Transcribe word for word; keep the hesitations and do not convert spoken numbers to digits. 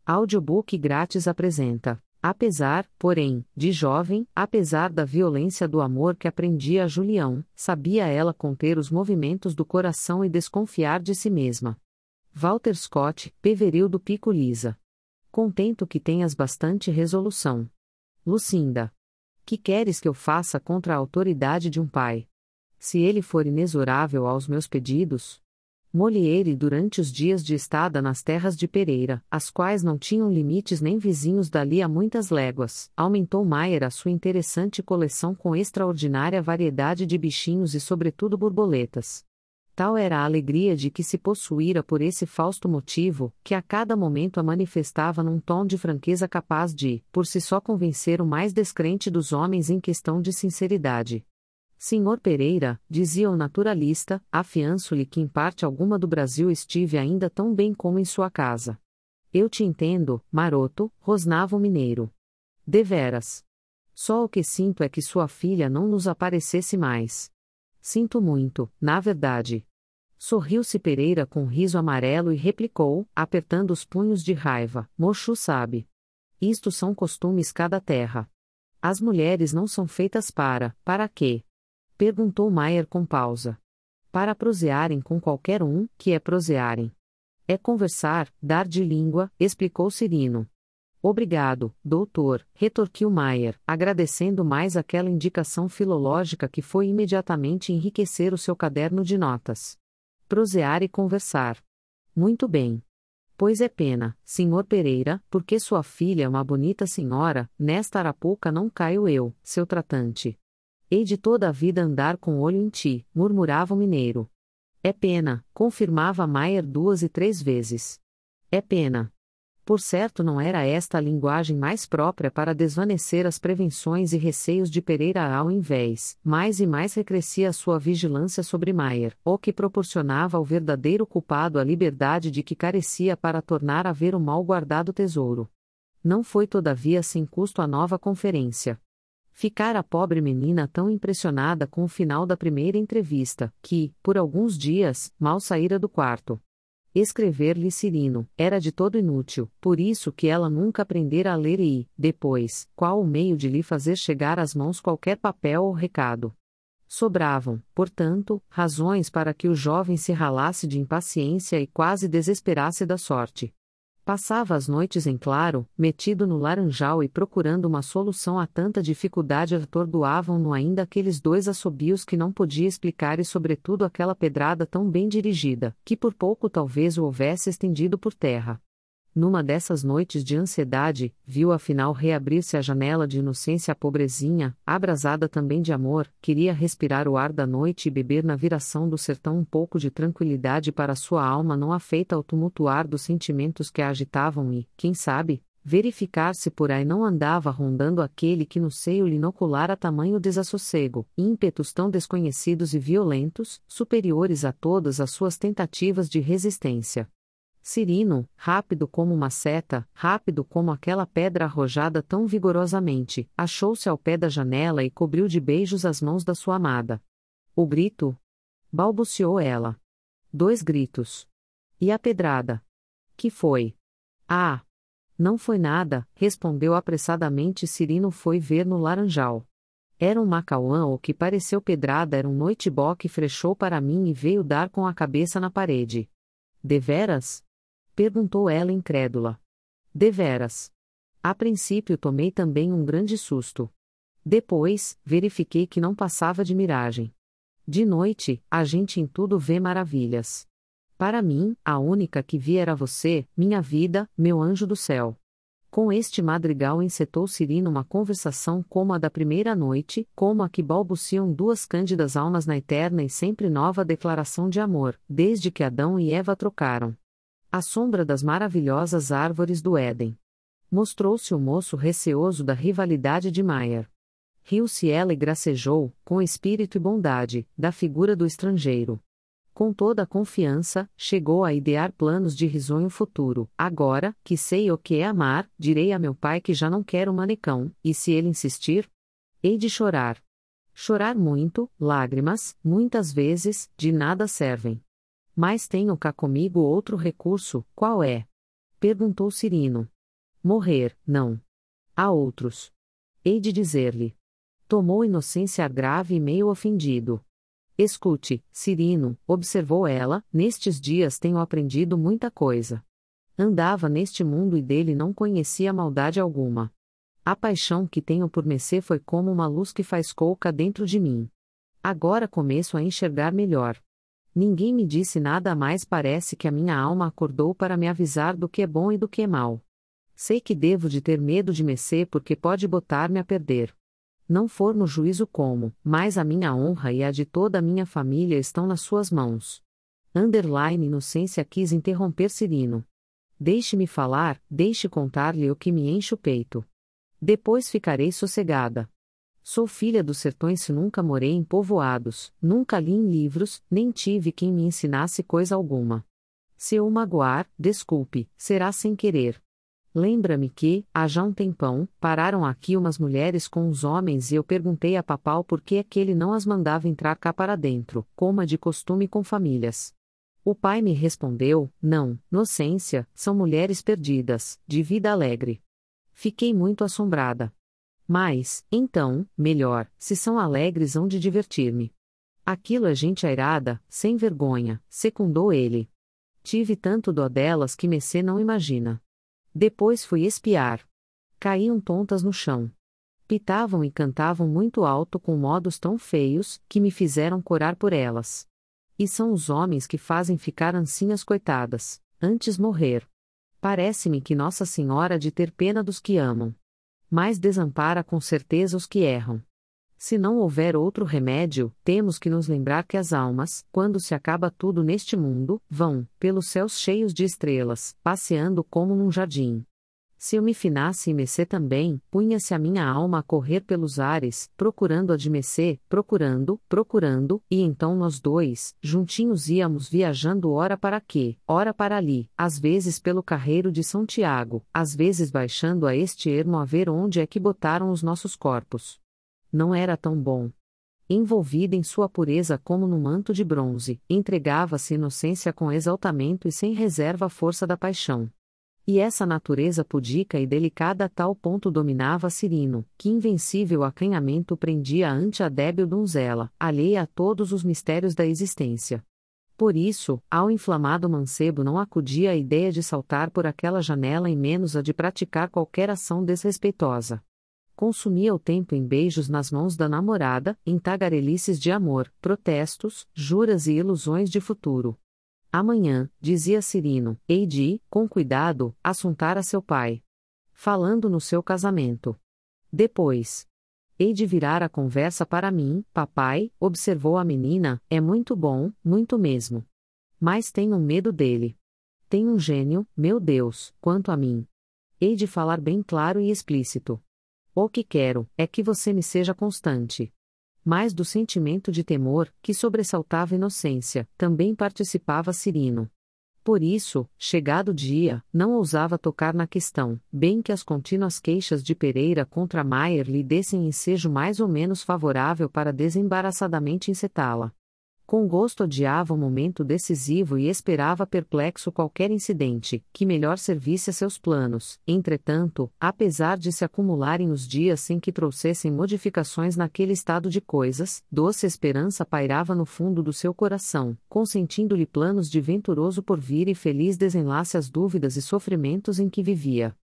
Audiobook grátis apresenta: apesar, porém, de jovem, apesar da violência do amor que aprendia a Julião, sabia ela conter os movimentos do coração e desconfiar de si mesma. Walter Scott, Peveril Pico Lisa. Contento que tenhas bastante resolução. Lucinda. Que queres que eu faça contra a autoridade de um pai? Se ele for inexorável aos meus pedidos? Molière. Durante os dias de estada nas terras de Pereira, as quais não tinham limites nem vizinhos dali a muitas léguas, aumentou Maier a sua interessante coleção com extraordinária variedade de bichinhos e sobretudo borboletas. Tal era a alegria de que se possuíra por esse fausto motivo, que a cada momento a manifestava num tom de franqueza capaz de, por si só, convencer o mais descrente dos homens em questão de sinceridade. Senhor Pereira, dizia o naturalista, afianço-lhe que em parte alguma do Brasil estive ainda tão bem como em sua casa. Eu te entendo, maroto, rosnava o mineiro. Deveras. Só o que sinto é que sua filha não nos aparecesse mais. Sinto muito, na verdade. Sorriu-se Pereira com um riso amarelo e replicou, apertando os punhos de raiva: Mochu sabe. Isto são costumes cada terra. As mulheres não são feitas para, para quê? Perguntou Maier com pausa. Para prosearem com qualquer um, que é prosearem. É conversar, dar de língua, explicou Cirino. Obrigado, doutor, retorquiu Maier, agradecendo mais aquela indicação filológica que foi imediatamente enriquecer o seu caderno de notas. Prosear e conversar. Muito bem. Pois é pena, senhor Pereira, porque sua filha é uma bonita senhora, nesta arapuca não caio eu, seu tratante. Hei de toda a vida andar com olho em ti, murmurava o mineiro. É pena, confirmava Maier duas e três vezes. É pena. Por certo não era esta a linguagem mais própria para desvanecer as prevenções e receios de Pereira. Ao invés, mais e mais recrescia a sua vigilância sobre Maier, o que proporcionava ao verdadeiro culpado a liberdade de que carecia para tornar a ver o mal guardado tesouro. Não foi todavia sem custo a nova conferência. Ficara a pobre menina tão impressionada com o final da primeira entrevista, que, por alguns dias, mal saíra do quarto. Escrever-lhe Cirino era de todo inútil, por isso que ela nunca aprendera a ler e, depois, qual o meio de lhe fazer chegar às mãos qualquer papel ou recado. Sobravam, portanto, razões para que o jovem se ralasse de impaciência e quase desesperasse da sorte. Passava as noites em claro, metido no laranjal e procurando uma solução a tanta dificuldade. Atordoavam-no ainda aqueles dois assobios que não podia explicar e sobretudo aquela pedrada tão bem dirigida, que por pouco talvez o houvesse estendido por terra. Numa dessas noites de ansiedade, viu afinal reabrir-se a janela de inocência a pobrezinha, abrasada também de amor, queria respirar o ar da noite e beber na viração do sertão um pouco de tranquilidade para sua alma não afeita ao tumultuar dos sentimentos que a agitavam e, quem sabe, verificar se por aí não andava rondando aquele que no seio lhe inoculara tamanho desassossego, ímpetos tão desconhecidos e violentos, superiores a todas as suas tentativas de resistência. Cirino, rápido como uma seta, rápido como aquela pedra arrojada tão vigorosamente, achou-se ao pé da janela e cobriu de beijos as mãos da sua amada. O grito? Balbuciou ela. Dois gritos. E a pedrada? Que foi? Ah! Não foi nada, respondeu apressadamente Cirino. Foi ver no laranjal. Era um macauã o que pareceu pedrada. Era um noitibó que frechou para mim e veio dar com a cabeça na parede. Deveras? Perguntou ela incrédula. Deveras. A princípio tomei também um grande susto. Depois, verifiquei que não passava de miragem. De noite, a gente em tudo vê maravilhas. Para mim, a única que vi era você, minha vida, meu anjo do céu. Com este madrigal encetou Cirino uma conversação como a da primeira noite, como a que balbuciam duas cândidas almas na eterna e sempre nova declaração de amor, desde que Adão e Eva trocaram à sombra das maravilhosas árvores do Éden. Mostrou-se o moço receoso da rivalidade de Maier. Riu-se ela e gracejou, com espírito e bondade, da figura do estrangeiro. Com toda a confiança, chegou a idear planos de risonho futuro. Agora, que sei o que é amar, direi a meu pai que já não quero manecão, e se ele insistir? Hei de chorar. Chorar muito, lágrimas, muitas vezes, de nada servem. Mas tenho cá comigo outro recurso, qual é? Perguntou Cirino. Morrer, não. Há outros. Hei de dizer-lhe. Tomou inocência ar grave e meio ofendido. Escute, Cirino, observou ela, nestes dias tenho aprendido muita coisa. Andava neste mundo e dele não conhecia maldade alguma. A paixão que tenho por Messê foi como uma luz que faz colca dentro de mim. Agora começo a enxergar melhor. Ninguém me disse nada a mais, parece que a minha alma acordou para me avisar do que é bom e do que é mal. Sei que devo de ter medo de Messê porque pode botar-me a perder. Não for no juízo como, mas a minha honra e a de toda a minha família estão nas suas mãos. Underline Inocência quis interromper Cirino. Deixe-me falar, deixe contar-lhe o que me enche o peito. Depois ficarei sossegada. Sou filha dos sertões e nunca morei em povoados, nunca li em livros, nem tive quem me ensinasse coisa alguma. Se eu magoar, desculpe, será sem querer. Lembra-me que, há já um tempão, pararam aqui umas mulheres com uns homens e eu perguntei a Papal por que aquele não as mandava entrar cá para dentro, como é de costume com famílias. O pai me respondeu, não, Inocência, são mulheres perdidas, de vida alegre. Fiquei muito assombrada. Mas, então, melhor, se são alegres hão de divertir-me. Aquilo é gente airada, sem vergonha, secundou ele. Tive tanto dó delas que Messê não imagina. Depois fui espiar. Caíam tontas no chão. Pitavam e cantavam muito alto com modos tão feios, que me fizeram corar por elas. E são os homens que fazem ficar ancinhas coitadas, antes morrer. Parece-me que Nossa Senhora há de ter pena dos que amam. Mas desampara com certeza os que erram. Se não houver outro remédio, temos que nos lembrar que as almas, quando se acaba tudo neste mundo, vão, pelos céus cheios de estrelas, passeando como num jardim. Se eu me finasse e Messê também, punha-se a minha alma a correr pelos ares, procurando a de Messê, procurando, procurando, e então nós dois, juntinhos íamos viajando ora para aqui, ora para ali, às vezes pelo carreiro de São Tiago, às vezes baixando a este ermo a ver onde é que botaram os nossos corpos. Não era tão bom. Envolvida em sua pureza como num manto de bronze, entregava-se inocência com exaltamento e sem reserva à força da paixão. E essa natureza pudica e delicada a tal ponto dominava Cirino, que invencível acanhamento prendia ante a débil donzela, alheia a todos os mistérios da existência. Por isso, ao inflamado mancebo não acudia a ideia de saltar por aquela janela e menos a de praticar qualquer ação desrespeitosa. Consumia o tempo em beijos nas mãos da namorada, em tagarelices de amor, protestos, juras e ilusões de futuro. Amanhã, dizia Cirino, hei de, com cuidado, assuntar a seu pai. Falando no seu casamento. Depois. Hei de virar a conversa para mim, papai, observou a menina, é muito bom, muito mesmo. Mas tenho medo dele. Tem um gênio, meu Deus, quanto a mim. Hei de falar bem claro e explícito. O que quero, é que você me seja constante. Mais do sentimento de temor, que sobressaltava Inocência, também participava Cirino. Por isso, chegado o dia, não ousava tocar na questão, bem que as contínuas queixas de Pereira contra Maier lhe dessem ensejo mais ou menos favorável para desembaraçadamente encetá-la. Com gosto adiava o momento decisivo e esperava perplexo qualquer incidente, que melhor servisse a seus planos. Entretanto, apesar de se acumularem os dias sem que trouxessem modificações naquele estado de coisas, doce esperança pairava no fundo do seu coração, consentindo-lhe planos de venturoso porvir e feliz desenlace às dúvidas e sofrimentos em que vivia.